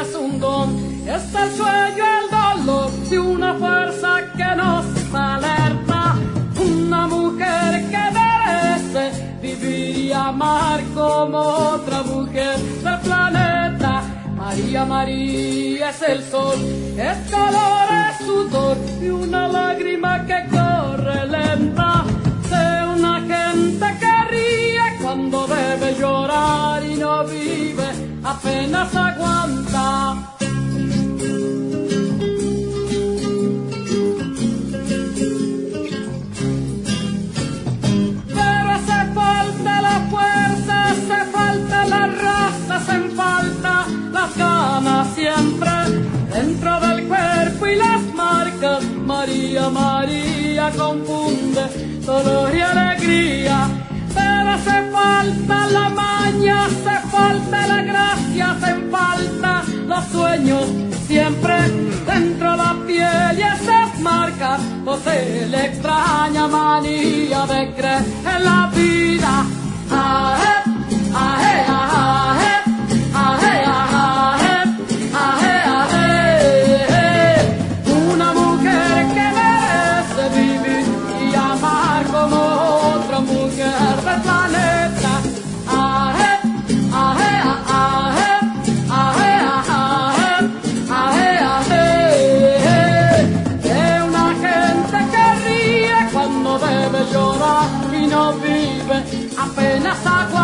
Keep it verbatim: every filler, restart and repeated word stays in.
es un don, es el sueño, el dolor de una fuerza que nos alerta, una mujer que merece vivir y amar como otra mujer del planeta. María, María es el sol, es calor, es sudor y una lágrima que corre lenta de una gente que ríe cuando debe llorar y no vive, apenas aguanta. Pero hace falta la fuerza, hace falta la raza, hacen falta las ganas siempre dentro del cuerpo y las marcas. María, María confunde dolor y alegría, pero hace falta la maña, hace falta la gracia, hacen falta los sueños siempre dentro de la piel y esas marcas posee la extraña manía de creer en la vida. Aje, aje, aje, aje, aje, aje, aje. Una mujer que merece vivir y amar como otra mujer del planeta. Aje, aje, aje, aje, aje, aje, aje. De una gente que ríe cuando debe llorar y no vive, apenas aguanta.